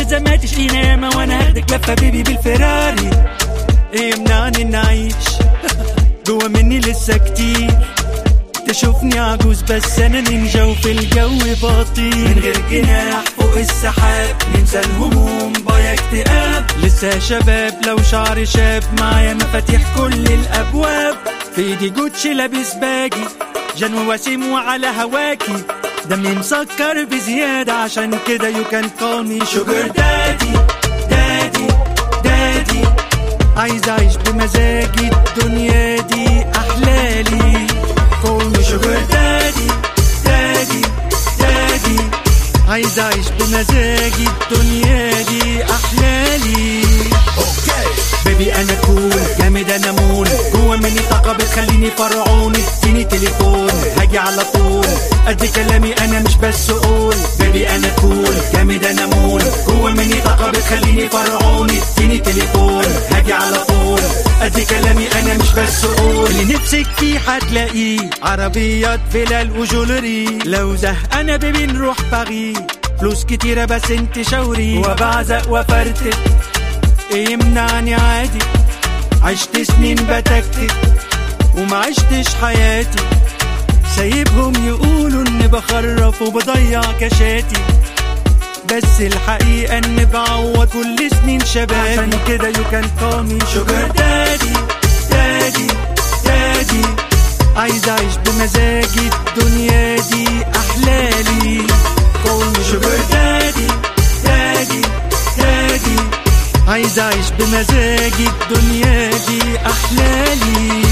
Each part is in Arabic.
التزاماتي شقينامة، وانا هاخدك لفة بيبي بالفراري. ايه يمنعني اني اعيش جوا مني لسه كتير، تشوفني عجوز بس انا نينجا وفي الجو بطير. من غير جناح فوق السحاب ننسى الهموم بايا اكتئاب، لسه شباب لو شعري شاب، معايا مفاتيح كل الابواب. في ايدي جوتشي لابس باجي، جنو وسيم وعلى هواكي، دمي مسكر بزيادة عشان كده يو كان كول مي شوجر دادي. دادي دادي عايز اعيش بمزاجي، الدنيا دي احلالي. كول مي شوجر دادي. دادي دادي عايز اعيش بمزاجي، الدنيا دي احلالي. بيبي انا كول جامد انا مول، جوا مني طاقة بتخليني فرعون. اديني تليفون هاجي على طول، قد كلامي انا مش بس اقول. بيبي انا كول جامد انا مول، جوا مني طاقة بتخليني فرعون. اديني تليفون هاجي على طول، قد كلامي انا مش بس اقول. اللي نفسك فيه هتلاقيه، عربيات فيلال وجولري. لو زهقانة بيبي نروح باريس، فلوس كتيرة بس انت شاوري. وبعزق وفرتك ايه يمنعني عادي، عشت سنين بتكتك وما عشتش حياتي. سايبهم يقولوا اني بخرف وبضيع كشاتي، بس الحقيقة اني بعوض كل سنين شبابي. عشان كده يو كان كول مي شوجر دادي. دادي دادي عايز اعيش بمزاجي، الدنيا دي احلالي. كول مي شوجر دادي. دادي دادي عايز اعيش بمزاجي، الدنيا دي احلالي.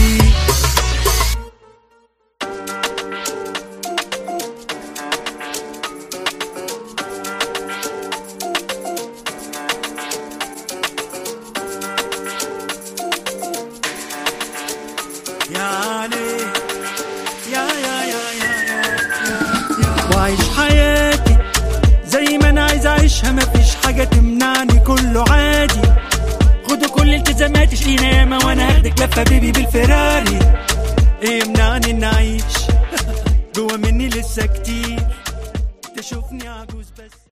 يا علي يا وعيش حياتي زي ما انا عايز اعيشها، مفيش حاجة تمنعني كله عادي. خدوا كل التزاماتي شقينامة، وانا هاخدك لفة بيبي بالفراري. ايه يمنعني اني اعيش جوا مني لسه كتير، تشوفني عجوز بس